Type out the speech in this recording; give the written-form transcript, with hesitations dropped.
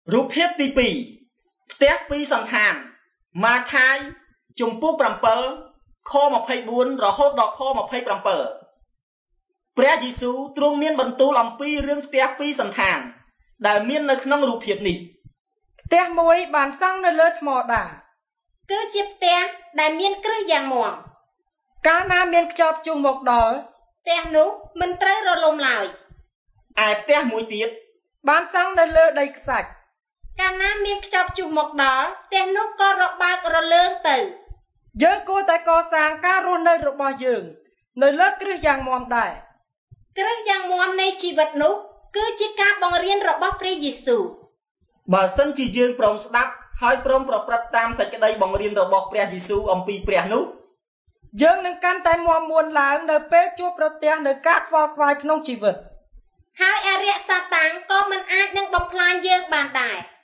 រូបភាពទី2ផ្ទះពីរសន្តានម៉ាថាយជំពូក7ខ24រហូតដល់ខ27ព្រះយេស៊ូវទ្រង់មានបន្ទូលអំពីរឿងផ្ទះពីរសន្តានដែលមាននៅក្នុងរូបភាពនេះផ្ទះមួយបានសង់នៅលើថ្មដាគឺជាផ្ទះដែលមានគ្រឹះយ៉ាងមាំកាលណាមានខ្យល់ព្យុះមកដល់ផ្ទះនោះមិនត្រូវរលំឡើយឯផ្ទះមួយទៀតបានសង់នៅលើដីខ្សាច់កាលណាមានខ្យល់ព្យុះមកដល់ផ្ទះនោះក៏របើករលើងទៅយើងគួរតែកសាងការរស់នៅរបស់យើងនៅលើគ្រឹះយ៉ាងមាំដែរគ្រឹះយ៉ាងមាំនៃជីវិតនោះគឺជាការបង្រៀនរបស់ព្រះយេស៊ូវបើសិនជាយើងព្រមស្ដាប់ហើយព្រមប្រព្រឹត្តតាមសេចក្តីបង្រៀនរបស់ព្រះយេស៊ូវអំពីព្រះនោះយើងនឹងកាន់តែមាំមួនឡើងនៅពេលជួបប្រទះនៅការខ្វល់ខ្វាយក្នុងជីវិតហើយអរិយសាតាំងក៏មិនអាចនឹងបំផ្លាញយើងបានដែរ